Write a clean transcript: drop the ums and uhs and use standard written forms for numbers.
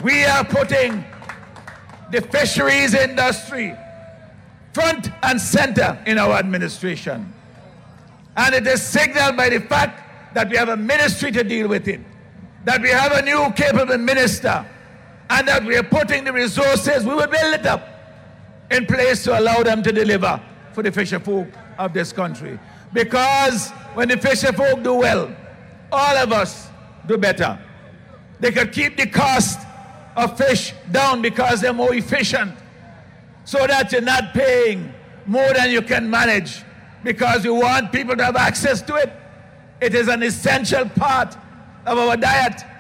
We are putting the fisheries industry front and center in our administration. And it is signaled by the fact that we have a ministry to deal with it, that we have a new capable minister, and that we are putting the resources, we will build it up, in place to allow them to deliver for the fisher folk of this country. Because when the fisher folk do well, all of us do better. They could keep the cost of fish down because they're more efficient, so that you're not paying more than you can manage, because you want people to have access to it. It is an essential part of our diet.